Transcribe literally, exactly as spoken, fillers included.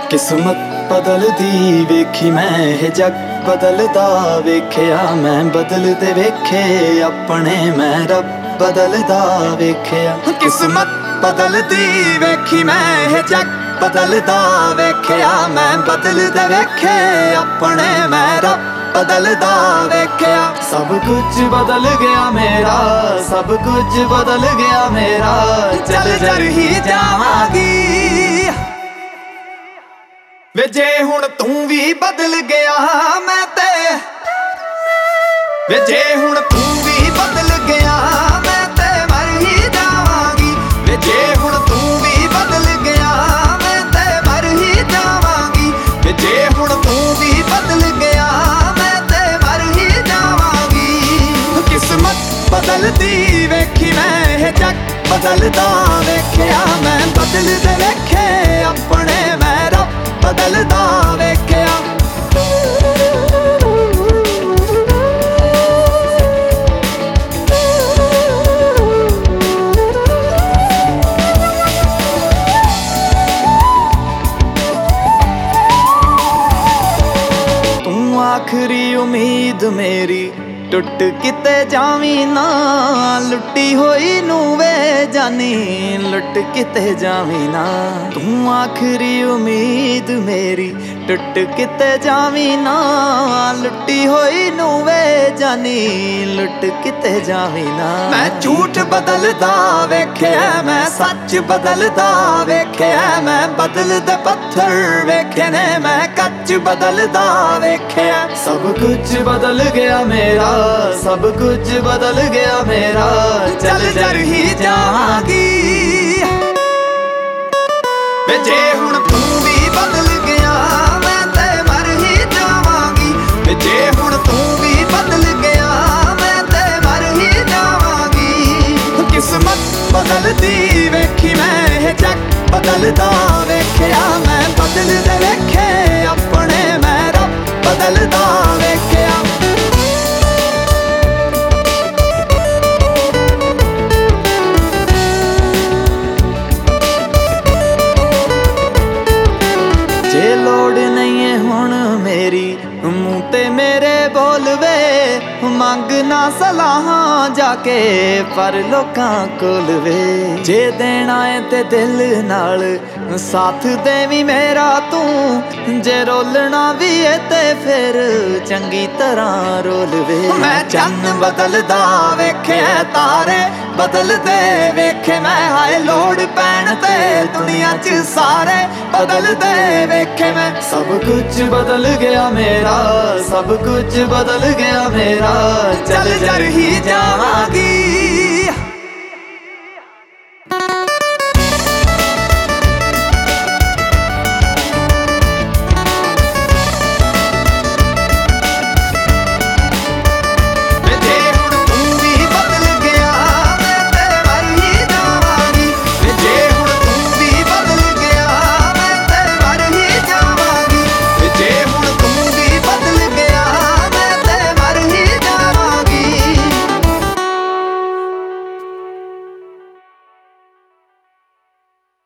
किस्मत बदलदी वेखी मैं हे जग बदलदा वेख्या मैं बदलदे वेखे अपने मैं रब बदलदा वेख्या। किस्मत बदलदी वेखी मैं हे जग बदलदा वेख्या मैं बदलदे वेखे अपने मैं रब बदलदा वेख्या। सब कुछ बदल गया मेरा, सब कुछ बदल गया मेरा, चल जर ही जावांगी वे जे हुण तू भी बदल गया मैं ते, वे जे हुण तू भी बदल गया मैं ते मर ही जावांगी। वे जे हुण तू भी बदल गया मैं ते मर ही जावांगी। वे जे हुण तू भी बदल गया मैं ते मर ही जावांगी। किस्मत बदलदी वेखी मैं हे जग बदलदा वेख्या मैं बदलदे वेखे अपने मैं रब बदलदा वेख्या। तू आखरी उम्मीद मेरी टुट किते जावी ना, लुटी होई नू वे जानी लुट किते जावी ना। तू आखरी उम्मीद मेरी टुट किते जावी ना, लुटी होई नू वे जानी लुट किते जावी ना। मैं झूठ बदलदा वेख्या मैं सच बदलदा वेख्या मैं बदलदे पत्थर वेखे ने मैं कच बदलदा वेख्या। सब कुछ बदल गया मेरा, सब कुछ बदल गया मेरा, चल जर ही जावांगी वे जे हुण तू भी बदल गया मैं ते मर ही जावांगी। वे जे हुण तू भी बदल गया मैं ते मर ही जावांगी। किस्मत बदलदी वेखी मैं हे जग बदलदा वेख्या मैं बदलदे वेखे अपने मैं रब बदलदा वेख्या। जे लोड़ नहीं है हुण मेरी मूँह ते मेरे बोलवे, मंग ना सलाहां जाके पर लोकां कोल वे। जे देना है ते दिल नाल साथ देवी मेरा तू, जे रोलना भी है ते फिर चंगी तरह रोल वे। मैं चन्न बदलदा वेखे तारे बदलदे वेखे मैं, हाय लोड़ पैण ते दुनिया च सारे बदलदे वेखे मैं। सब कुछ बदल गया मेरा, सब कुछ बदल गया मेरा, चल जर ही जावांगी